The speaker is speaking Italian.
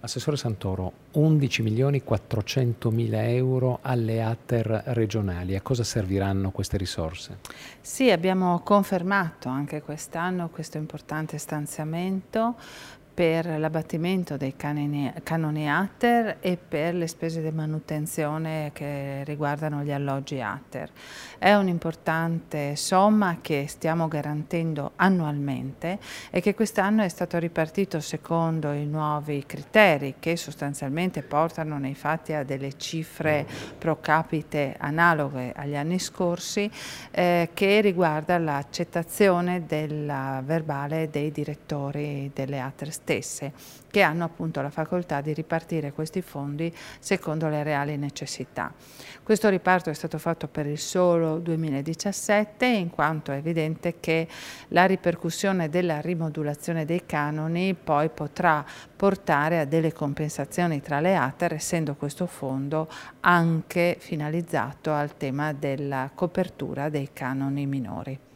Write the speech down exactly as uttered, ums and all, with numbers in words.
Assessore Santoro, undici milioni quattrocentomila euro alle A T E R regionali. A cosa serviranno queste risorse? Sì, abbiamo confermato anche quest'anno questo importante stanziamento per l'abbattimento dei canoni, canoni A T E R e per le spese di manutenzione che riguardano gli alloggi A T E R. È un'importante somma che stiamo garantendo annualmente e che quest'anno è stato ripartito secondo i nuovi criteri che sostanzialmente portano nei fatti a delle cifre pro capite analoghe agli anni scorsi, eh, che riguarda l'accettazione del verbale dei direttori delle A T E R stesse, che hanno appunto la facoltà di ripartire questi fondi secondo le reali necessità. Questo riparto è stato fatto per il solo duemiladiciassette, in quanto è evidente che la ripercussione della rimodulazione dei canoni poi potrà portare a delle compensazioni tra le A T E R, essendo questo fondo anche finalizzato al tema della copertura dei canoni minori.